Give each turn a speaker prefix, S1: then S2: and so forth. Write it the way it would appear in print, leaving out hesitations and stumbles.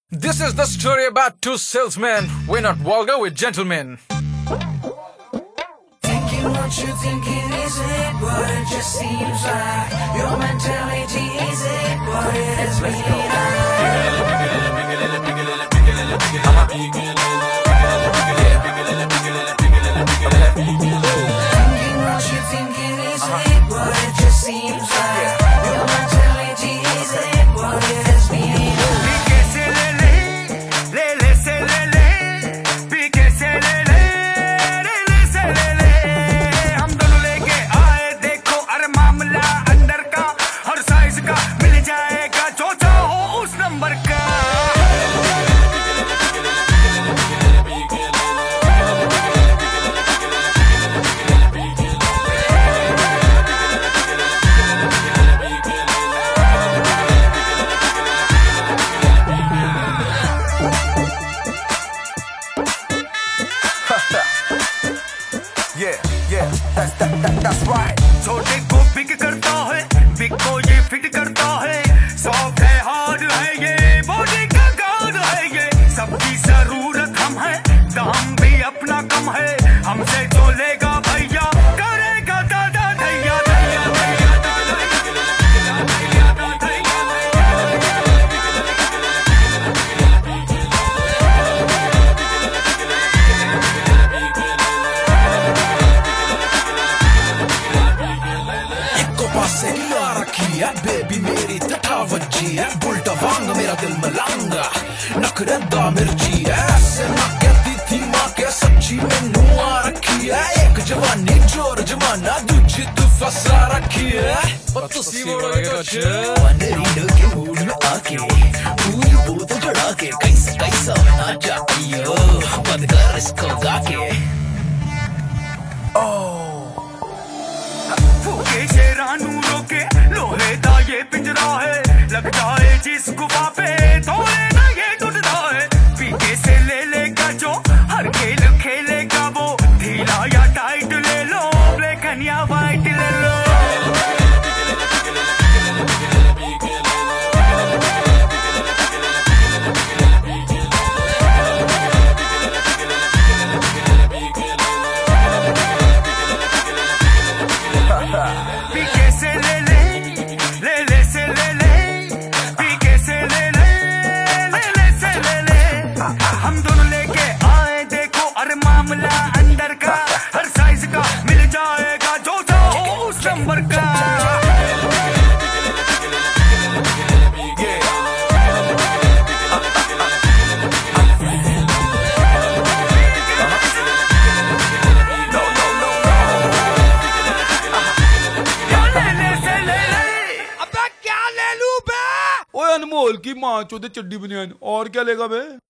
S1: This is the story about two salesmen. We're not vulgar, we're gentlemen.
S2: Thinking what you thinking, is it what it just seems like? Your mentality, is it what it has been? Thinking what you thinking, is it what it just seems like? Your mentality, is it what it has been?
S3: That's right. छोटे को pick करता है, big को ये fit करता है, soft है hard है ये, बॉडी का गार्ड है ये, सबकी जरूरत हम है, दाम भी अपना कम है, हमसे जो लेगा भैया करेगा दादा धैया धैया धैया
S4: बेबी मेरी तठावजी है, बुलटा वांग मेरा दिल मलांगा, नखरदा मिर्ची है, ऐसे ना कहती थी माँ के सच्ची मैनू आ रखी है, एक जवानी जोर जमाना दूजी तू फंसा रखी है, और तुसी बोलोगे कुछ वनरीडो के मूड में आके पूरी बोतल चढ़ा के कैसा कैसा ना जाती हो, बंद कर इसको गाके
S3: फूके शेरानू रोके लोहे दा ये पिंजरा है, लगता है जिस गुफा पे थोड़े ना ये टूटता है, पीके से ले लेगा जो हर खेल खेलेगा वो, ढीला या टाइट ले लो, ब्लैक एंड या व्हाइट ले लो। पीके से ले ले से ले ले, पीके से ले ले से ले ले, हम दोनों लेके आए देखो अरे मामला अंदर का, हर साइज का मिल जाएगा जो चाहो उस नंबर का।
S5: अनमोल की मां चोदे चड्डी बनियान और क्या लेगा बे।